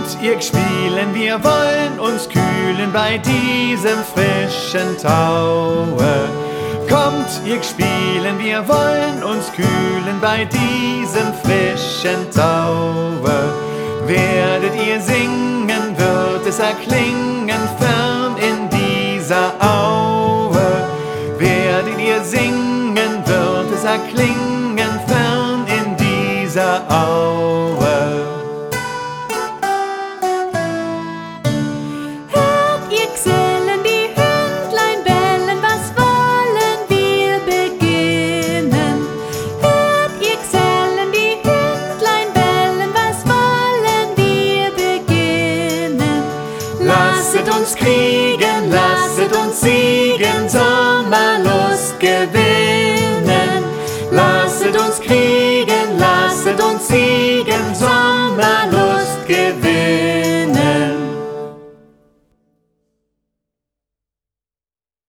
ihr spielen, wir wollen uns kühlen bei diesem frischen Taue. Kommt, ihr spielen, wir wollen uns kühlen bei diesem frischen Taue. Werdet ihr singen, wird es erklingen fern in dieser Aue. Werdet ihr singen, wird es erklingen fern in dieser Aue. Hört ihr Gesellen, die Hündlein bellen, was wollen wir beginnen? Hört ihr Gesellen, die Hündlein bellen, was wollen wir beginnen? Lasset uns kriegen, lasset uns siegen, Sommerlust gewinnen. Lasset uns kriegen, lasset uns siegen, Sommerlust gewinnen.